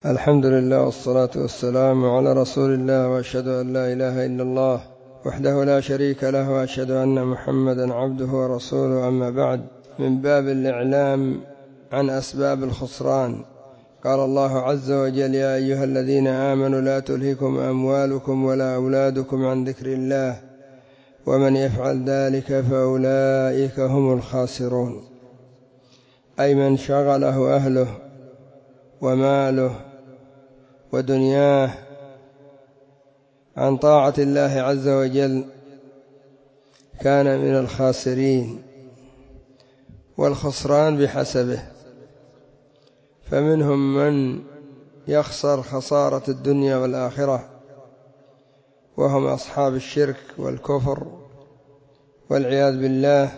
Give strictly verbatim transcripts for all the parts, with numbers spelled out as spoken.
الحمد لله والصلاة والسلام على رسول الله، وأشهد أن لا إله إلا الله وحده لا شريك له، وأشهد أن محمدا عبده ورسوله. أما بعد، من باب الإعلام عن أسباب الخسران، قال الله عز وجل: يا أيها الذين آمنوا لا تلهكم أموالكم ولا أولادكم عن ذكر الله ومن يفعل ذلك فأولئك هم الخاسرون. أي من شغله أهله وماله ودنياه عن طاعة الله عز وجل كان من الخاسرين، والخسران بحسبه، فمنهم من يخسر خسارة الدنيا والآخرة، وهم أصحاب الشرك والكفر والعياذ بالله،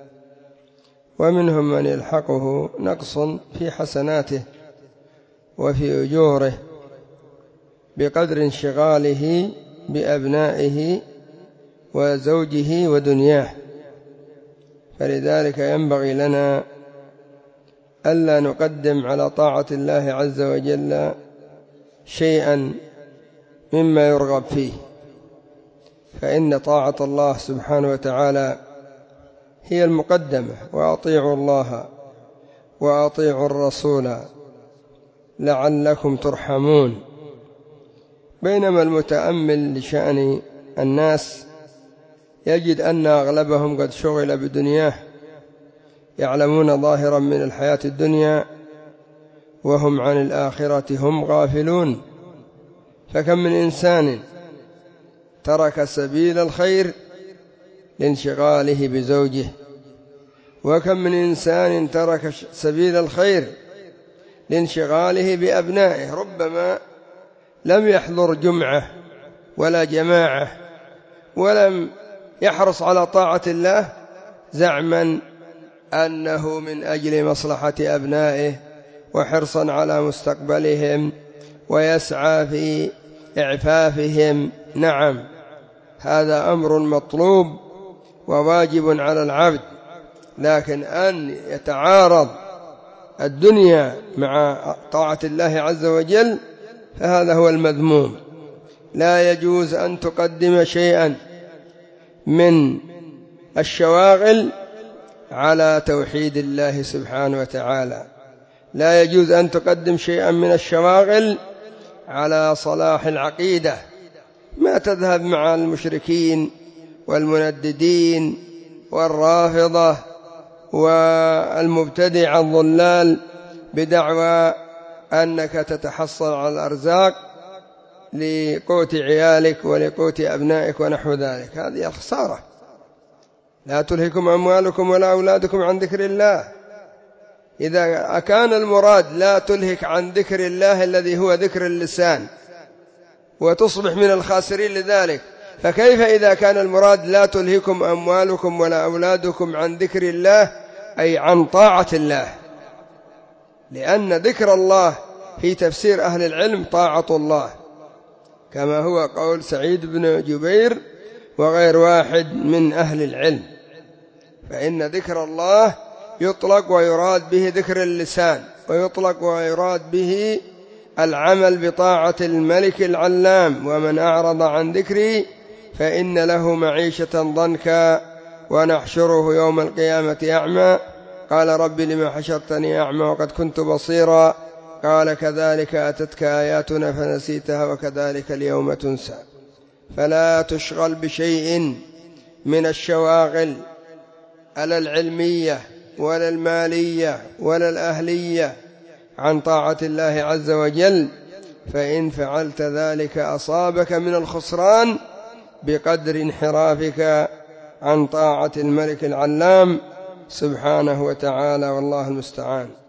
ومنهم من يلحقه نقص في حسناته وفي أجوره بقدر انشغاله بأبنائه وزوجه ودنياه. فلذلك ينبغي لنا ألا نقدم على طاعة الله عز وجل شيئا مما يرغب فيه، فإن طاعة الله سبحانه وتعالى هي المقدمة. وأطيعوا الله وأطيعوا الرسول لعلكم ترحمون. بينما المتأمل لشأن الناس يجد أن أغلبهم قد شغل بدنياه، يعلمون ظاهرا من الحياة الدنيا وهم عن الآخرة هم غافلون. فكم من إنسان ترك سبيل الخير لانشغاله بزوجه، وكم من إنسان ترك سبيل الخير لانشغاله بأبنائه، ربما لم يحضر جمعة ولا جماعة ولم يحرص على طاعة الله زعما أنه من أجل مصلحة أبنائه وحرصا على مستقبلهم ويسعى في إعفافهم. نعم، هذا أمر مطلوب وواجب على العبد، لكن أن يتعارض الدنيا مع طاعة الله عز وجل فهذا هو المذموم. لا يجوز أن تقدم شيئا من الشواغل على توحيد الله سبحانه وتعالى، لا يجوز أن تقدم شيئا من الشواغل على صلاح العقيدة. ما تذهب مع المشركين والمنددين والرافضة والمبتدع الضلال بدعوى أنك تتحصل على الأرزاق لقوت عيالك ولقوت أبنائك ونحو ذلك، هذه الخسارة. لا تلهكم أموالكم ولا أولادكم عن ذكر الله. إذا كان المراد لا تلهك عن ذكر الله الذي هو ذكر اللسان وتصبح من الخاسرين لذلك، فكيف إذا كان المراد لا تلهكم أموالكم ولا أولادكم عن ذكر الله، أي عن طاعة الله؟ لأن ذكر الله في تفسير أهل العلم طاعة الله، كما هو قول سعيد بن جبير وغير واحد من أهل العلم. فإن ذكر الله يطلق ويراد به ذكر اللسان، ويطلق ويراد به العمل بطاعة الملك العلام: ومن أعرض عن ذكري فإن له معيشة ضنكا ونحشره يوم القيامة أعمى. قال: رب لما حشرتني أعمى وقد كنت بصيرا؟ قال: كذلك أتتك آياتنا فنسيتها وكذلك اليوم تنسى. فلا تشغل بشيء من الشواغل على العلمية ولا المالية ولا الأهلية عن طاعة الله عز وجل، فإن فعلت ذلك أصابك من الخسران بقدر انحرافك عن طاعة الملك العلام سبحانه وتعالى، والله المستعان.